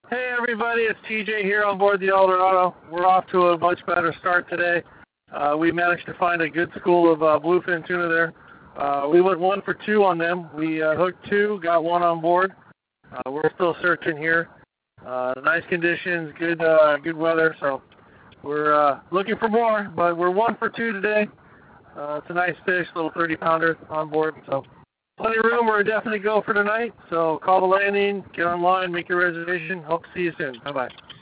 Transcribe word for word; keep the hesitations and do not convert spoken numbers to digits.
Hey everybody, it's T J here on board the Eldorado. We're off to a much better start today. Uh, we managed to find a good school of uh, bluefin tuna there. Uh, we went one for two on them. We uh, hooked two, got one on board. Uh, we're still searching here. Uh, nice conditions, good uh, good weather, so we're uh, looking for more, but we're one for two today. Uh, it's a nice fish, little thirty pounder on board, so plenty of room. We're a definite go for tonight, so call the landing, get online, make your reservation. Hope to see you soon. Bye-bye.